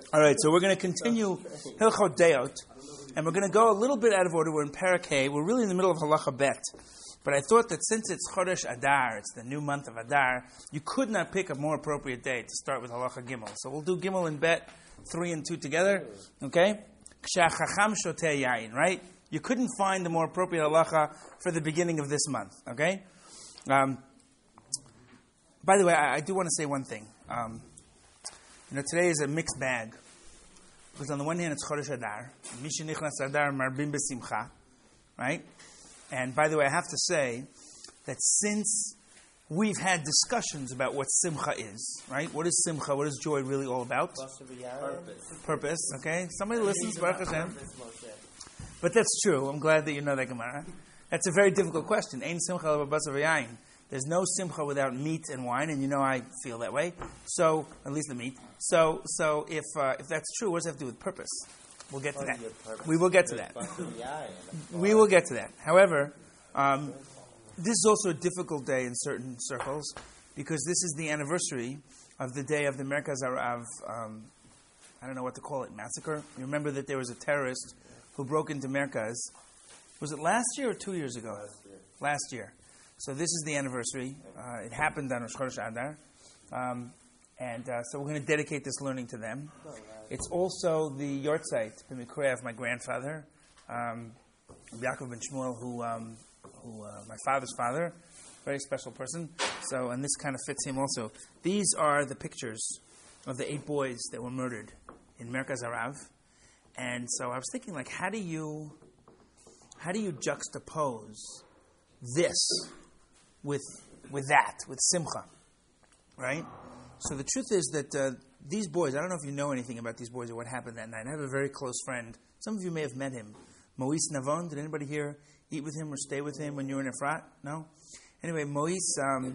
All right, so we're going to continue Hilchot Deot, and we're going to go a little bit out of order. We're in Parakeh. We're really in the middle of Halacha Bet. But I thought that since it's Chodesh Adar, it's the new month of Adar, you could not pick a more appropriate day to start with Halacha Gimel. So we'll do Gimel and Bet, 3 and 2 together, okay? K'sha'chacham shoteh yayin, right? You couldn't find the more appropriate Halacha for the beginning of this month, okay? By the way, I do want to say one thing. Today is a mixed bag. Because on the one hand, it's Chodesh Adar. Misha nichnas Adar marbim b'simcha. Right? And by the way, I have to say that since we've had discussions about what simcha is, right? What is simcha? What is joy really all about? Purpose. Okay? Somebody listens, Baruch Hashem. But that's true. I'm glad that you know that Gemara. That's a very difficult question. Ein simcha l'basar v'yayin. There's no simcha without meat and wine, and you know I feel that way. So, at least the meat. So if that's true, what does that have to do with purpose? We'll get to that. We will get to that. We will get to that. However, this is also a difficult day in certain circles because this is the anniversary of the day of the Merkaz Harav, I don't know what to call it, massacre. You remember that there was a terrorist who broke into Merkaz. Was it last year or 2 years ago? Last year. So this is the anniversary. It happened on Rosh Chodesh Adar. So we're going to dedicate this learning to them. It's also the yortzeit, b'mikrei, of my grandfather, Yaakov ben Shmuel, who my father's father, very special person. So, and this kind of fits him also. These are the pictures of the 8 boys that were murdered in Merkaz Harav. And so I was thinking, like, how do you juxtapose this with that, with simcha, right? So the truth is that these boys, I don't know if you know anything about these boys or what happened that night. I have a very close friend. Some of you may have met him. Moise Navon. Did anybody here eat with him or stay with him when you were in Efrat? No? Anyway, Moise is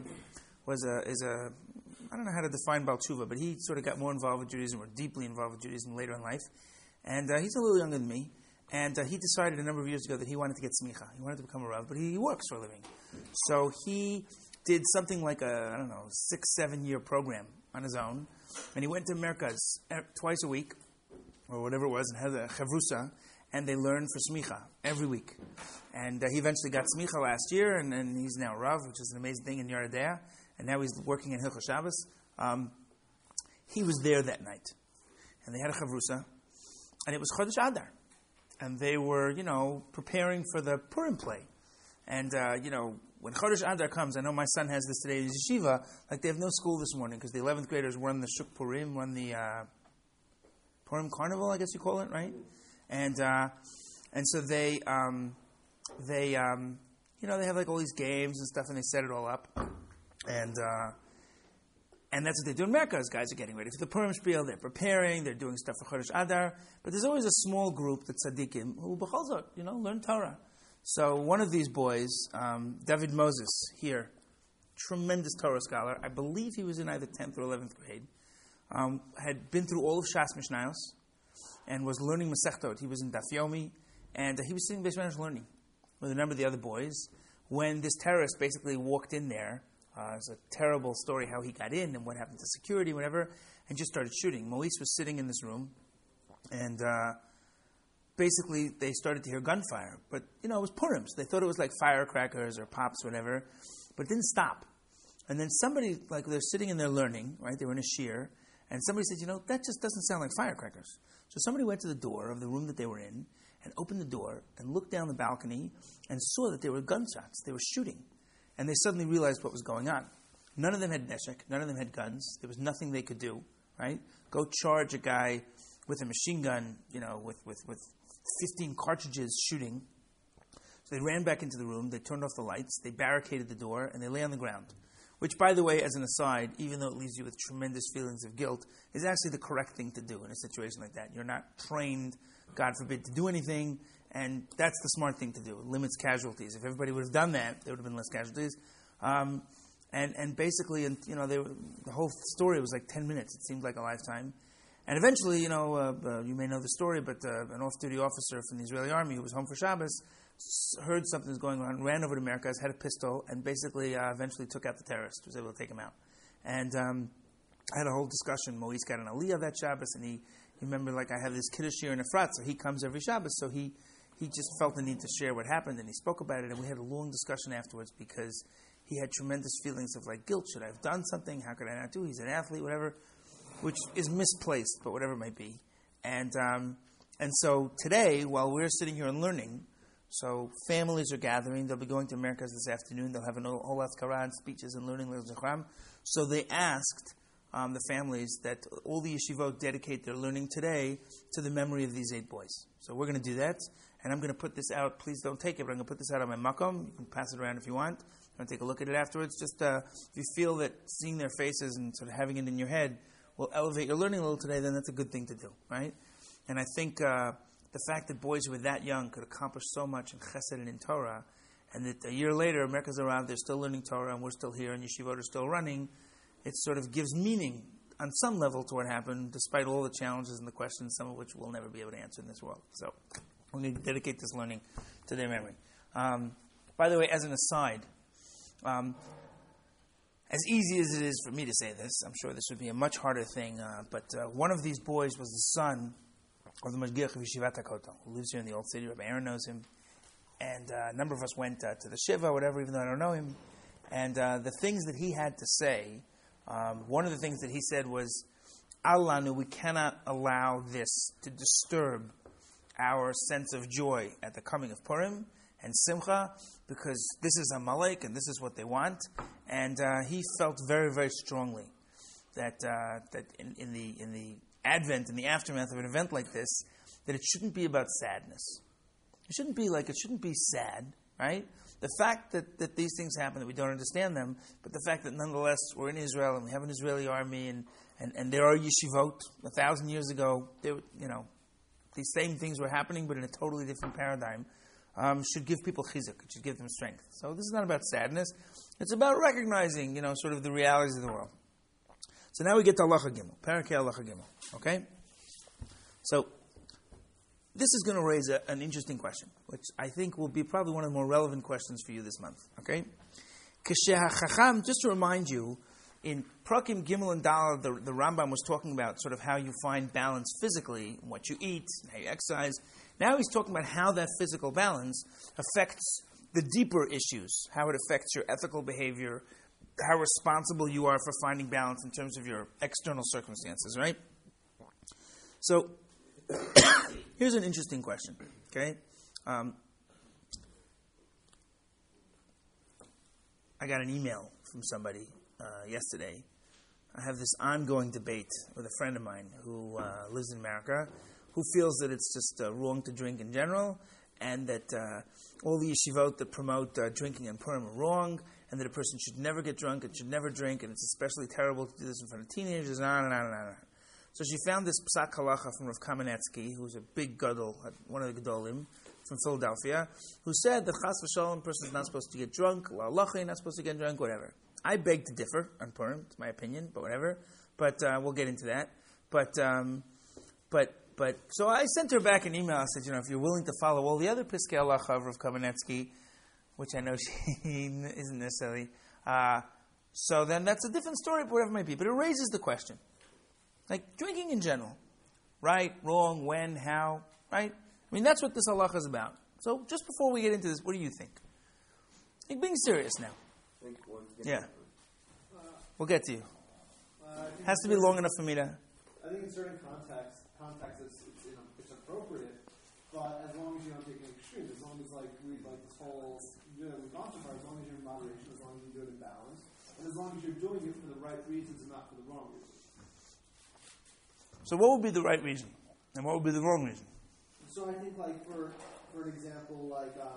a I don't know how to define Baal Tshuva, but he sort of got more involved with Judaism or deeply involved with Judaism later in life. And he's a little younger than me. And he decided a number of years ago that he wanted to get smicha. He wanted to become a Rav, but he works for a living. So he did something like a, 6-7 year program on his own. And he went to Merkaz twice a week, or whatever it was, and had a chavrusa, and they learned for smicha every week. And he eventually got smicha last year, and he's now a Rav, which is an amazing thing in Yeridea. And now he's working in Hilchot Shabbos. He was there that night. And they had a chavrusa, and it was Chodesh Adar. And they were, preparing for the Purim play. And, when Chodesh Adar comes, I know my son has this today in yeshiva, like they have no school this morning because the 11th graders run the Shuk Purim, run the Purim Carnival, I guess you call it, right? And so they have like all these games and stuff, and they set it all up. And that's what they do in Merkaz. Guys are getting ready for the Purim Spiel. They're preparing. They're doing stuff for Chodesh Adar. But there's always a small group, the tzaddikim, who b'chol zot, learn Torah. So one of these boys, David Moses, here, tremendous Torah scholar. I believe he was in either 10th or 11th grade. Had been through all of Shas Mishnayos and was learning Masechtot. He was in Daf Yomi, and he was sitting Beis Medrash learning with a number of the other boys. When this terrorist basically walked in there, it's a terrible story how he got in and what happened to security, whatever, and just started shooting. Moise was sitting in this room, and basically they started to hear gunfire. But, it was Purim, so they thought it was like firecrackers or pops, whatever, but it didn't stop. And then somebody, they're sitting in there learning, right? They were in a shiur, and somebody said, that just doesn't sound like firecrackers. So somebody went to the door of the room that they were in and opened the door and looked down the balcony and saw that there were gunshots. They were shooting. And they suddenly realized what was going on. None of them had neshek. None of them had guns. There was nothing they could do, right? Go charge a guy with a machine gun, with 15 cartridges shooting. So they ran back into the room. They turned off the lights. They barricaded the door, and they lay on the ground. Which, by the way, as an aside, even though it leaves you with tremendous feelings of guilt, is actually the correct thing to do in a situation like that. You're not trained, God forbid, to do anything. And that's the smart thing to do. It limits casualties. If everybody would have done that, there would have been less casualties. And basically, the whole story was like 10 minutes. It seemed like a lifetime. And eventually, you may know the story, but an off-duty officer from the Israeli army who was home for Shabbos heard something was going on, ran over to Merkaz, had a pistol, and basically eventually took out the terrorist, was able to take him out. And I had a whole discussion. Moise got an aliyah that Shabbos, and Remember, like I have this Kiddush here in Efrat, so he comes every Shabbos, so he just felt the need to share what happened, and he spoke about it, and we had a long discussion afterwards because he had tremendous feelings of like guilt. Should I have done something? How could I not do? He's an athlete, whatever, which is misplaced, but whatever it might be. And so today, while we're sitting here and learning, so families are gathering. They'll be going to Americas this afternoon. They'll have an whole Azkara and speeches and learning Leil Zechram. So they asked the families that all the yeshivot dedicate their learning today to the memory of these 8 boys. So we're going to do that, and I'm going to put this out. Please don't take it, but I'm going to put this out on my makom. You can pass it around if you want. I'm going to take a look at it afterwards. Just if you feel that seeing their faces and sort of having it in your head will elevate your learning a little today, then that's a good thing to do, right? And I think the fact that boys who were that young could accomplish so much in Chesed and in Torah, and that a year later, America's around, they're still learning Torah, and we're still here, and yeshivot are still running, it sort of gives meaning on some level to what happened, despite all the challenges and the questions, some of which we'll never be able to answer in this world. So we're going to dedicate this learning to their memory. By the way, as an aside, as easy as it is for me to say this, I'm sure this would be a much harder thing, but one of these boys was the son of the Mashgiach of Yeshivat HaKotel, who lives here in the Old City. Rabbi Aaron knows him. And a number of us went to the Shiva, whatever, even though I don't know him. And the things that he had to say, one of the things that he said was, Alanu, we cannot allow this to disturb our sense of joy at the coming of Purim and Simcha, because this is Amalek and this is what they want. And he felt very, very strongly that in the advent, in the aftermath of an event like this, that it shouldn't be about sadness. It shouldn't be sad, right? The fact that these things happen, that we don't understand them, but the fact that nonetheless we're in Israel and we have an Israeli army and there are yeshivot 1,000 years ago, these same things were happening, but in a totally different paradigm, should give people chizuk. It should give them strength. So this is not about sadness. It's about recognizing, sort of the realities of the world. So now we get to Halacha Gimel. Parakeh Halacha Gimel. Okay? So this is going to raise an interesting question, which I think will be probably one of the more relevant questions for you this month. Okay? Just to remind you, in Prakim Gimel and Daled, the Rambam was talking about sort of how you find balance physically, what you eat, how you exercise. Now he's talking about how that physical balance affects the deeper issues, how it affects your ethical behavior, how responsible you are for finding balance in terms of your external circumstances, right? So, here's an interesting question, okay? I got an email from somebody yesterday. I have this ongoing debate with a friend of mine who lives in America, who feels that it's just wrong to drink in general, and that all the yeshivot that promote drinking in Purim are wrong, and that a person should never get drunk and should never drink, and it's especially terrible to do this in front of teenagers, and on and on and on. So she found this psak halacha from Rav Kamenetsky, who's a big gadol, one of the gadolim from Philadelphia, who said that chas v'shalom, a person is not supposed to get drunk, la'alacha, you're not supposed to get drunk, whatever. I beg to differ on Purim, it's my opinion, but whatever. But we'll get into that. But so I sent her back an email. I said, if you're willing to follow all the other Piskei Halacha of Rav Kamenetsky, which I know she isn't necessarily, so then that's a different story, but whatever it might be. But it raises the question. Like drinking in general. Right, wrong, when, how, right? I mean, that's what this halacha is about. So just before we get into this, what do you think? Like being serious now. Yeah. We'll get to you. Has to be long enough for me to... I think in certain contexts it's appropriate, but as long as you don't take an extreme, as long as this whole we've gone so far, as long as you're in moderation, as long as you do it in balance, and as long as you're doing it for the right reasons and not for the wrong reasons. So what would be the right reason, and what would be the wrong reason? So I think for an example,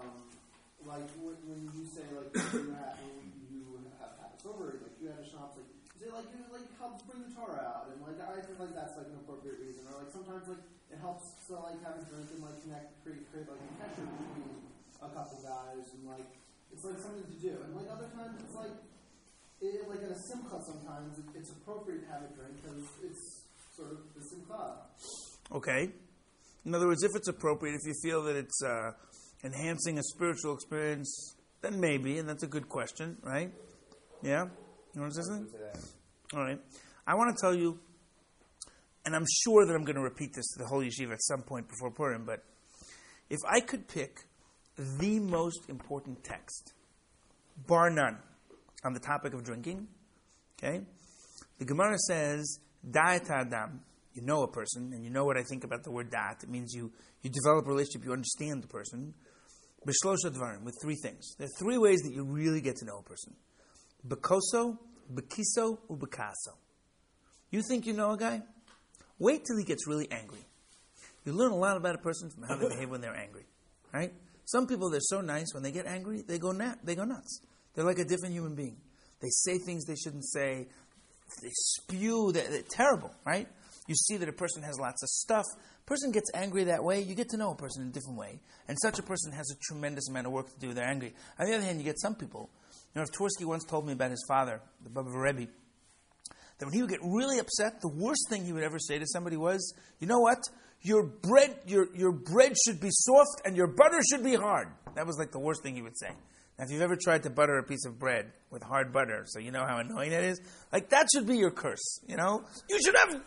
when you say when you have habits over, you had a shop, you say you help bring the Torah out, and I think that's an appropriate reason, or sometimes it helps to have a drink and connect, create a connection between a couple guys, and it's something to do, and other times it's at a simcha sometimes it's appropriate to have a drink because it's sort of the simcha. Okay. In other words, if it's appropriate, if you feel that it's enhancing a spiritual experience, then maybe, and that's a good question, right? Yeah? You want to say something? All right. I want to tell you, and I'm sure that I'm going to repeat this to the whole yeshiva at some point before Purim, but if I could pick the most important text, bar none, on the topic of drinking, okay? The Gemara says, Da'at Adam, you know a person, and you know what I think about the word da'at. It means you develop a relationship, you understand the person. B'shlosha dvarim, with three things. There are three ways that you really get to know a person. B'koso, b'kiso, u'b'kaso. You think you know a guy? Wait till he gets really angry. You learn a lot about a person from how they behave when they're angry, right? Some people, they're so nice, when they get angry, they go nuts. They're like a different human being. They say things they shouldn't say. They spew. They're terrible, right? You see that a person has lots of stuff. A person gets angry that way, you get to know a person in a different way. And such a person has a tremendous amount of work to do. They're angry. On the other hand, you get some people. You know, if Tversky once told me about his father, the Baba Rebbe, that when he would get really upset, the worst thing he would ever say to somebody was, you know what? Your bread should be soft and your butter should be hard. That was like the worst thing he would say. Now, if you've ever tried to butter a piece of bread with hard butter, so you know how annoying it is, like that should be your curse, you know? You should have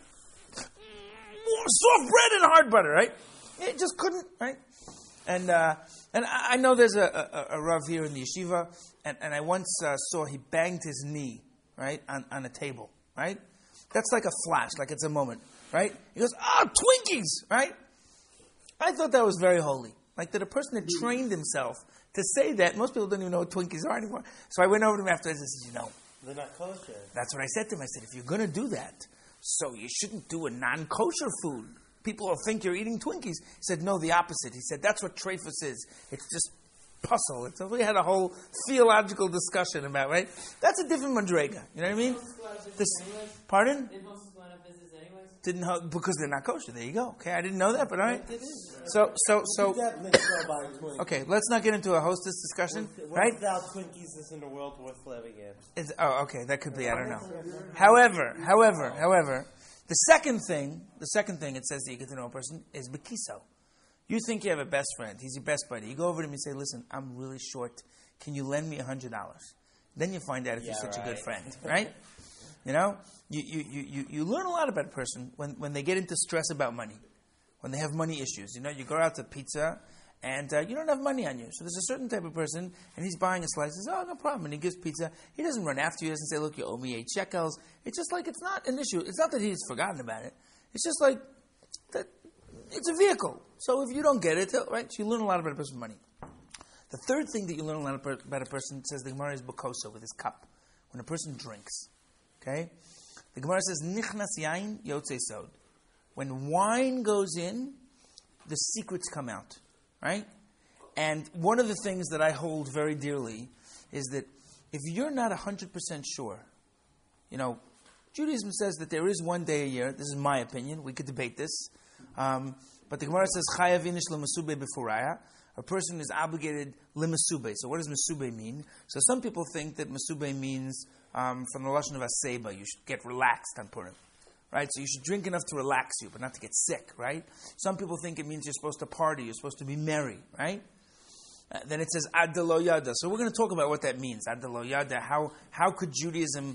soft bread and hard butter, right? It just couldn't, right? And I know there's a Rav here in the yeshiva, and I once saw he banged his knee, right, on a table, right? That's like a flash, like it's a moment, right? He goes, Twinkies, right? I thought that was very holy. Like that a person had trained himself to say that. Most people don't even know what Twinkies are anymore. So I went over to him afterwards and said, you know, they're not kosher. That's what I said to him. I said, if you're going to do that, so you shouldn't do a non-kosher food. People will think you're eating Twinkies. He said, no, the opposite. He said, that's what treifus is. It's just puzzle. We had a whole theological discussion about, right? That's a different madrega. You know what I mean? Pardon? Didn't know, because they're not kosher. There you go. Okay, I didn't know that, but all right. So. Okay, let's not get into a hostess discussion, right? Without Twinkies is in the world worth living in. Okay, that could be. I don't know. However, the second thing it says that you get to know a person is bekiso. You think you have a best friend. He's your best buddy. You go over to him and say, "Listen, I'm really short. Can you lend me $100?" Then you find out if you're such a good friend, right? You know, you learn a lot about a person when they get into stress about money, when they have money issues. You know, you go out to pizza and you don't have money on you. So there's a certain type of person, and he's buying a slice. He says, "Oh, no problem." And he gives pizza. He doesn't run after you. He doesn't say, "Look, you owe me 8 shekels." It's just like it's not an issue. It's not that he's forgotten about it. It's just like that. It's a vehicle. So if you don't get it, right? So you learn a lot about a person's money. The third thing that you learn a lot about a person, says the Gemara, is bakoso, with his cup. When a person drinks. Okay? The Gemara says, Nichnas yain yotzei sod. When wine goes in, the secrets come out. Right? And one of the things that I hold very dearly is that if you're not 100% sure, you know, Judaism says that there is one day a year. This is my opinion. We could debate this. But the Gemara says, Chayav inish l'masube b'furaya. A person is obligated l'masube. So what does masube mean? So some people think that masube means from the lashon of aseba. You should get relaxed on Purim. Right? So you should drink enough to relax you, but not to get sick. Right? Some people think it means you're supposed to party. You're supposed to be merry. Right? Then it says ad lo yada. So we're going to talk about what that means. Ad lo yada. How could Judaism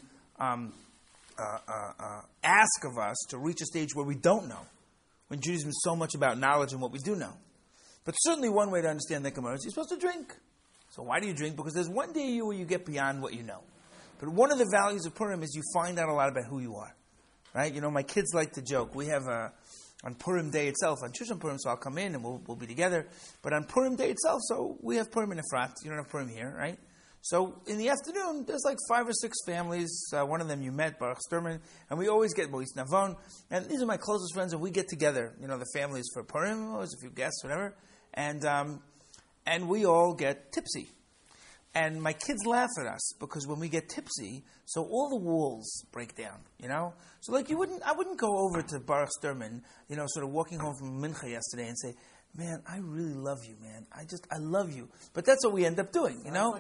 ask of us to reach a stage where we don't know? When Judaism is so much about knowledge and what we do know. But certainly one way to understand the Gemara is you're supposed to drink. So why do you drink? Because there's one day a year where you get beyond what you know. But one of the values of Purim is you find out a lot about who you are. Right? You know, my kids like to joke. We have on Purim Day itself, on Shushan Purim, so I'll come in and we'll be together. But on Purim Day itself, so we have Purim in Efrat. You don't have Purim here, right? So in the afternoon, there's like 5 or 6 families. One of them you met, Baruch Sturman, and we always get Mois Navon. And these are my closest friends, and we get together. You know, the families for Purim, always a few guests, whatever. And we all get tipsy. And my kids laugh at us because when we get tipsy, so all the walls break down. You know, so like I wouldn't go over to Baruch Sturman, you know, sort of walking home from Mincha yesterday and say, "Man, I really love you, man. I love you." But that's what we end up doing, you know.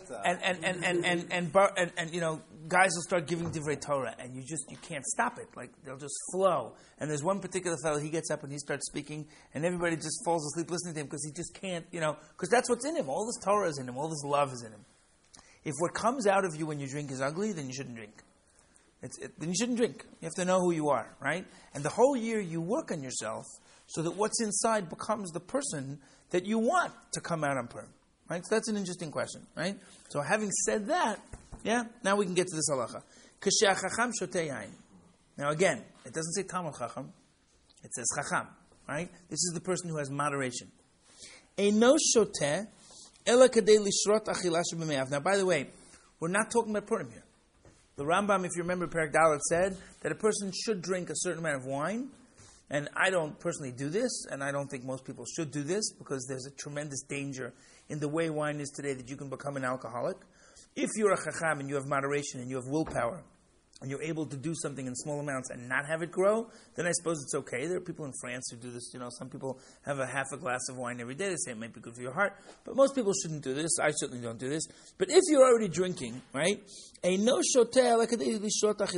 And you know, guys will start giving divrei Torah, and you can't stop it. Like they'll just flow. And there's one particular fellow, he gets up and he starts speaking, and everybody just falls asleep listening to him because he just can't, you know, because that's what's in him. All this Torah is in him. All this love is in him. If what comes out of you when you drink is ugly, then you shouldn't drink. then you shouldn't drink. You have to know who you are, right? And the whole year you work on yourself so that what's inside becomes the person that you want to come out on Purim, right? So that's an interesting question, right? So having said that, now we can get to this halacha. K'sheh hachacham shoteh yain. Now again, it doesn't say Talmud Chacham, it says Chacham, right? This is the person who has moderation. Eino shoteh ela kadei lishrot achila shebeme'av. Now by the way, we're not talking about Purim here. The Rambam, if you remember, Perek Dalet said that a person should drink a certain amount of wine, and I don't personally do this, and I don't think most people should do this, because there's a tremendous danger in the way wine is today that you can become an alcoholic. If you're a chacham and you have moderation and you have willpower, and you're able to do something in small amounts and not have it grow, then I suppose it's okay. There are people in France who do this. Some people have a half a glass of wine every day. They say it might be good for your heart. But most people shouldn't do this. I certainly don't do this. But if you're already drinking, right? The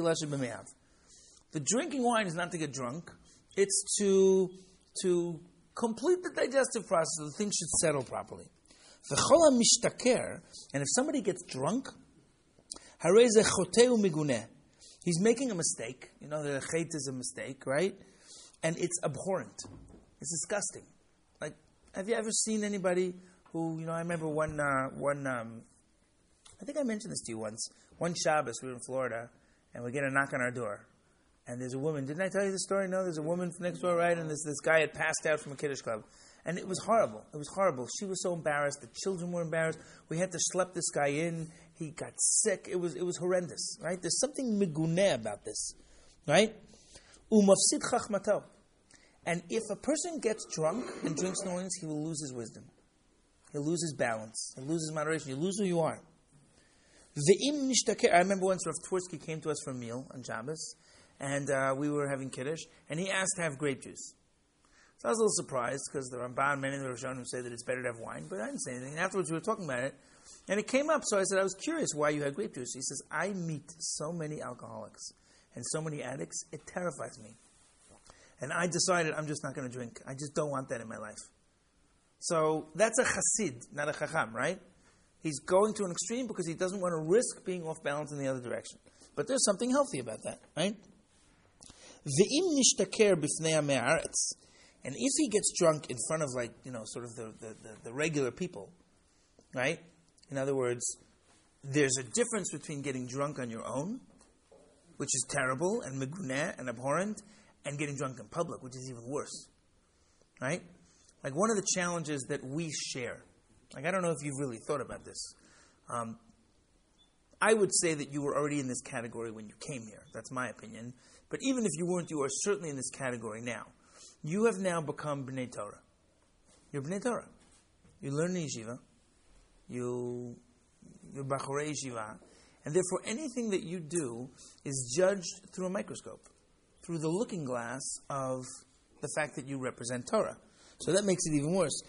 drinking wine is not to get drunk. It's to complete the digestive process so the thing should settle properly. And if somebody gets drunk, he's making a mistake. The chet is a mistake, right? And it's abhorrent. It's disgusting. Like, have you ever seen anybody who, I remember one, I think I mentioned this to you once. One Shabbos, we were in Florida, and we get a knock on our door. And there's a woman. Didn't I tell you the story? No, there's a woman next door, right? And this guy had passed out from a Kiddush club. And it was horrible. It was horrible. She was so embarrassed. The children were embarrassed. We had to schlep this guy in. He got sick. It was horrendous, right? There's something miguneh about this, right? Umafsid chachmato. And if a person gets drunk and drinks noise, he will lose his wisdom. He'll lose his balance. He'll lose his moderation. You'll lose who you are. Ve'im nishtaker. I remember once Rav Tversky came to us for a meal on Shabbos, and we were having Kiddush, and he asked to have grape juice. So I was a little surprised, because the Ramban, many of the Rishonim say that it's better to have wine, but I didn't say anything. And afterwards we were talking about it, and it came up, so I said, I was curious why you had grape juice. He says, I meet so many alcoholics and so many addicts, it terrifies me. And I decided I'm just not going to drink. I just don't want that in my life. So that's a chassid, not a chacham, right? He's going to an extreme because he doesn't want to risk being off balance in the other direction. But there's something healthy about that, right? Ve'im nishtaker b'fnei amei haaretz. And if he gets drunk in front of, sort of the regular people, right? In other words, there's a difference between getting drunk on your own, which is terrible and miguneh and abhorrent, and getting drunk in public, which is even worse, right? Like one of the challenges that we share, I don't know if you've really thought about this. I would say that you were already in this category when you came here. That's my opinion. But even if you weren't, you are certainly in this category now. You have now become B'nai Torah. You're B'nai Torah. You learn in yeshiva. You're Bachorei yeshiva. And therefore anything that you do is judged through a microscope, through the looking glass of the fact that you represent Torah. So that makes it even worse.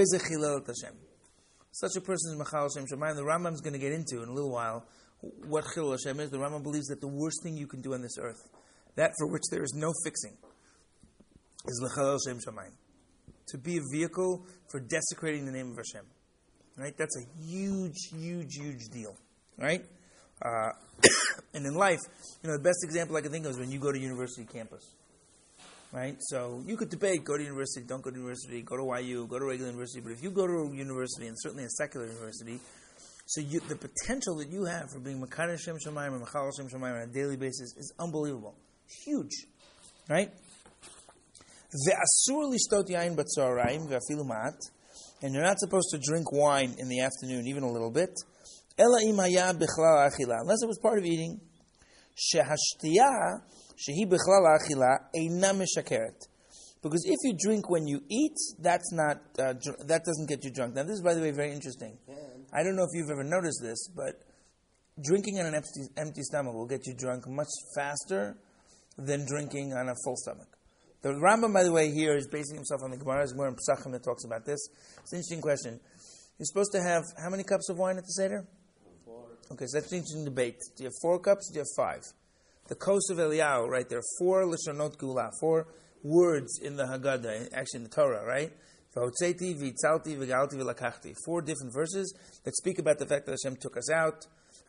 Such a person is Machal Hashem Shamayim. The Rambam is going to get into in a little while what Chilul Hashem is. The Rambam believes that the worst thing you can do on this earth, that for which there is no fixing, is L'chalel Shem Shamayim. To be a vehicle for desecrating the name of Hashem. Right? That's a huge, huge, huge deal. Right? And in life, the best example I can think of is when you go to university campus. Right? So you could debate, go to university, don't go to university, go to YU, go to regular university. But if you go to a university, and certainly a secular university, so the potential that you have for being Makadosh Shem Shamayim and Machal Shem Shamayim on a daily basis is unbelievable. Huge. Right? And you're not supposed to drink wine in the afternoon, even a little bit, unless it was part of eating. Because if you drink when you eat, that doesn't get you drunk. Now this is, by the way, very interesting. I don't know if you've ever noticed this, but drinking on an empty stomach will get you drunk much faster than drinking on a full stomach. The Rambam, by the way, here is basing himself on the Gemara. There's more in Pesachim that talks about this. It's an interesting question. You're supposed to have how many cups of wine at the Seder? 4. Okay, so that's an interesting debate. Do you have 4 cups or do you have 5? The Kos of Eliyahu, right? There are 4 Lashonot Gula, 4 words in the Haggadah, actually in the Torah, right? V'hotzeti, v'itzalti, v'galti, v'lakachti. 4 different verses that speak about the fact that Hashem took us out.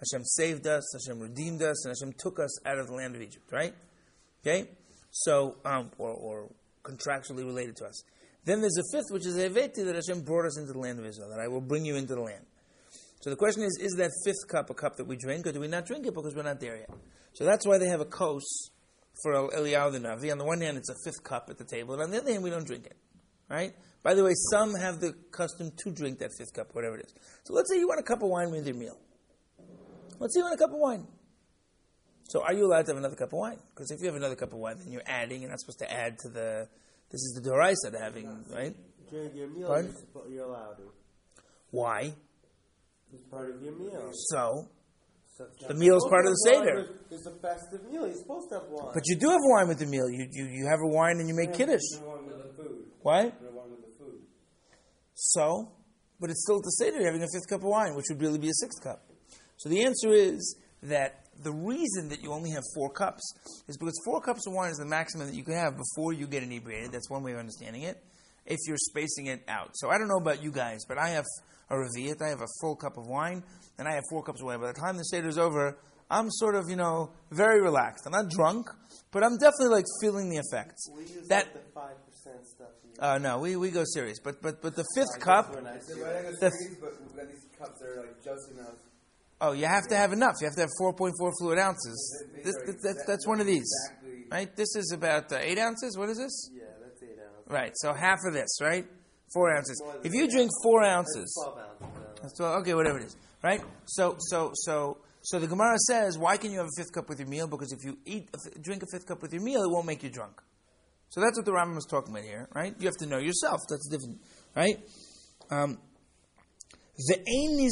Hashem saved us, Hashem redeemed us, and Hashem took us out of the land of Egypt, right? Okay? So, or contractually related to us. Then there's a fifth, which is Heveti, that Hashem brought us into the land of Israel, that I will bring you into the land. So the question is that fifth cup a cup that we drink, or do we not drink it because we're not there yet? So that's why they have a kos for Eliyahu the Navi. On the one hand, it's a fifth cup at the table, and on the other hand, we don't drink it. Right? By the way, some have the custom to drink that fifth cup, whatever it is. So let's say you want a cup of wine with your meal. Let's say you want a cup of wine. So are you allowed to have another cup of wine? Because if you have another cup of wine, then you're adding. You're not supposed to add to the... This is the Doraisa they're having, right? During your meal, you're allowed to. Why? It's part of your meal. So the meal is part of the Seder. It's a festive meal. You're supposed to have wine. But you do have wine with the meal. You have a wine and you make Kiddush. Wine with the food. What? Wine with the food. So, but it's still at the Seder. You're having a fifth cup of wine, which would really be a sixth cup. So the answer is that the reason that you only have 4 cups is because 4 cups of wine is the maximum that you can have before you get inebriated. That's one way of understanding it. If you're spacing it out. So I don't know about you guys, but I have a revi'at. I have a full cup of wine, and I have 4 cups of wine. By the time the Seder is over, I'm sort of, very relaxed. I'm not drunk, but I'm definitely feeling the effects. We use that the 5% stuff. no, we go serious. But the fifth cup. But these cups are just enough. Oh, you have to have enough. You have to have 4.4 fluid ounces. That's one of these, right? This is about 8 ounces. What is this? Yeah, that's 8 ounces. Right. So half of this, right? 4 ounces. If you drink 4 ounces, 12 ounces. that's 12, okay, whatever it is, right? So the Gemara says, why can you have a fifth cup with your meal? Because if you drink a fifth cup with your meal, it won't make you drunk. So that's what the Rambam is talking about here, right? You have to know yourself. That's different, right? What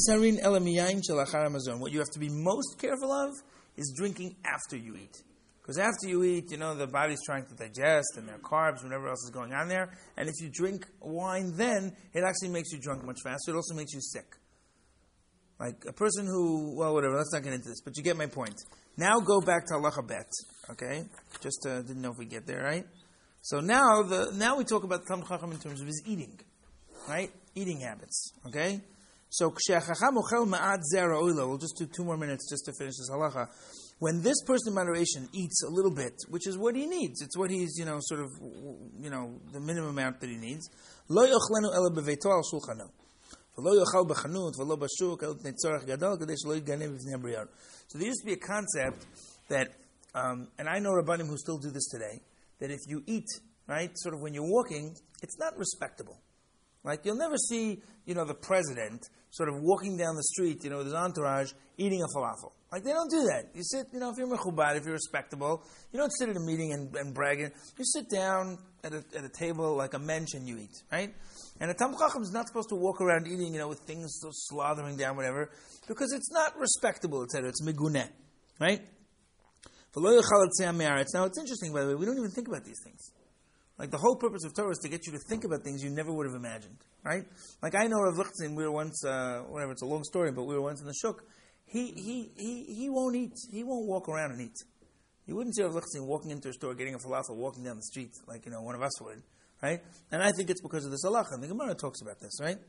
you have to be most careful of is drinking after you eat. Because after you eat, the body's trying to digest and there are carbs, whatever else is going on there. And if you drink wine then, it actually makes you drunk much faster. It also makes you sick. Like a person who, whatever, let's not get into this, but you get my point. Now go back to halacha bet, okay? Just didn't know if we get there, right? So now we talk about the Talmid Chacham in terms of his eating, right? Eating habits, okay? So, we'll just do 2 more minutes just to finish this halacha. When this person in moderation eats a little bit, which is what he needs, it's what he's, the minimum amount that he needs. So there used to be a concept that, and I know Rabbanim who still do this today, that if you eat, right, sort of when you're walking, it's not respectable. Like, you'll never see, the president sort of walking down the street, with his entourage, eating a falafel. Like, they don't do that. You sit, if you're mechubad, if you're respectable, you don't sit at a meeting and brag. You sit down at a table like a mensch and you eat, right? And a Talmid Chacham is not supposed to walk around eating, with things slathering down, whatever, because it's not respectable, etc. It's meguneh, right? Now, it's interesting, by the way, we don't even think about these things. Like, the whole purpose of Torah is to get you to think about things you never would have imagined, right? Like, I know Rav Lichtzin, we were once, it's a long story, but we were once in the shuk. He won't eat. He won't walk around and eat. You wouldn't see Rav Lichtzin walking into a store, getting a falafel, walking down the street, like, one of us would, right? And I think it's because of this halacha. And the Gemara talks about this, right?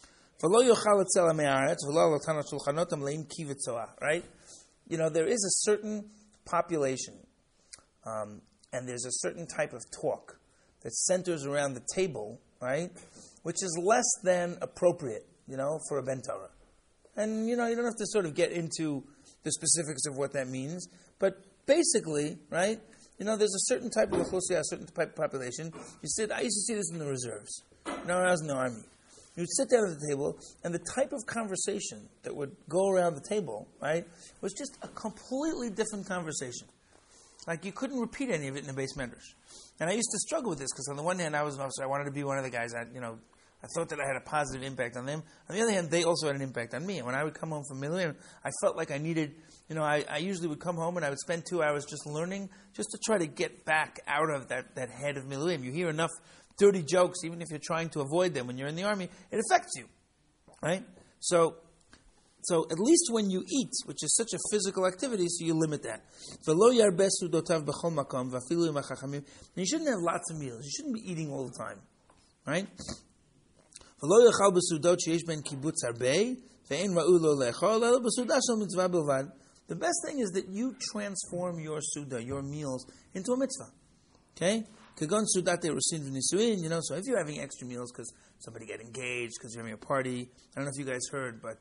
Right? There is a certain population, and there's a certain type of talk that centers around the table, right, which is less than appropriate, for a Ben Torah. And, you don't have to sort of get into the specifics of what that means, but basically, right, there's a certain type of a certain type of population. I used to see this in the reserves, when I was in the army. You'd sit down at the table, and the type of conversation that would go around the table, right, was just a completely different conversation. Like, you couldn't repeat any of it in the base medrash. And I used to struggle with this, because on the one hand, I was an officer. I wanted to be one of the guys that, I thought that I had a positive impact on them. On the other hand, they also had an impact on me. And when I would come home from Miluim, I felt like I needed, I usually would come home and I would spend 2 hours just learning, just to try to get back out of that head of Miluim. You hear enough dirty jokes, even if you're trying to avoid them when you're in the army, it affects you, right? So at least when you eat, which is such a physical activity, so you limit that. And you shouldn't have lots of meals. You shouldn't be eating all the time, right? V'lo yachal b'sudot sheyesh ben kibbutz harbei, ve'en ra'u lo lechol, elo b'sudah shel mitzvah bilvad. The best thing is that you transform your suda, your meals, into a mitzvah. Okay? Kagon sudat erusin v'nisuin, so if you're having extra meals because somebody got engaged, because you're having a party, I don't know if you guys heard, but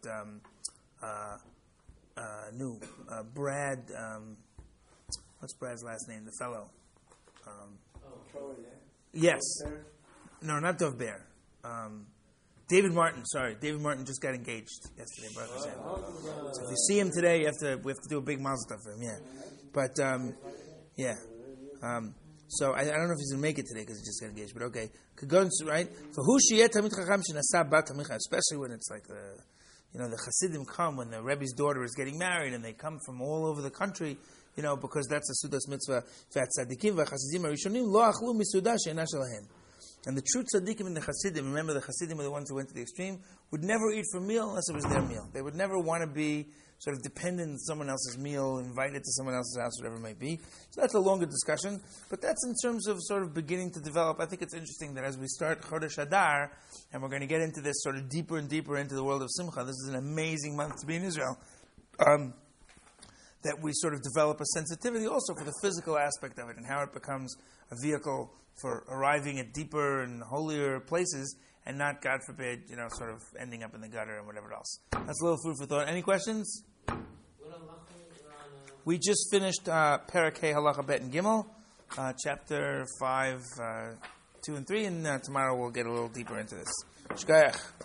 Brad, what's Brad's last name? The fellow. Yes. No, not Dov Bear. David Martin, sorry. David Martin just got engaged yesterday. So if you see him today, we have to do a big mazel tov for him, yeah. But, yeah. So I don't know if he's going to make it today because he just got engaged, but okay. Right? Especially when it's like the Hasidim come when the Rebbe's daughter is getting married and they come from all over the country, because that's a Sudas mitzvah. And the true tzaddikim in the Hasidim, remember the Hasidim are the ones who went to the extreme, would never eat for a meal unless it was their meal. They would never want to be sort of dependent on someone else's meal, invited to someone else's house, whatever it might be. So that's a longer discussion. But that's in terms of sort of beginning to develop. I think it's interesting that as we start Chodesh Adar, and we're going to get into this sort of deeper and deeper into the world of Simcha, this is an amazing month to be in Israel, that we sort of develop a sensitivity also for the physical aspect of it and how it becomes a vehicle for arriving at deeper and holier places and not, God forbid, sort of ending up in the gutter and whatever else. That's a little food for thought. Any questions? We just finished Perek Hey Halacha Bet and Gimel, chapter 5, 2 and 3, and tomorrow we'll get a little deeper into this. Shkayach.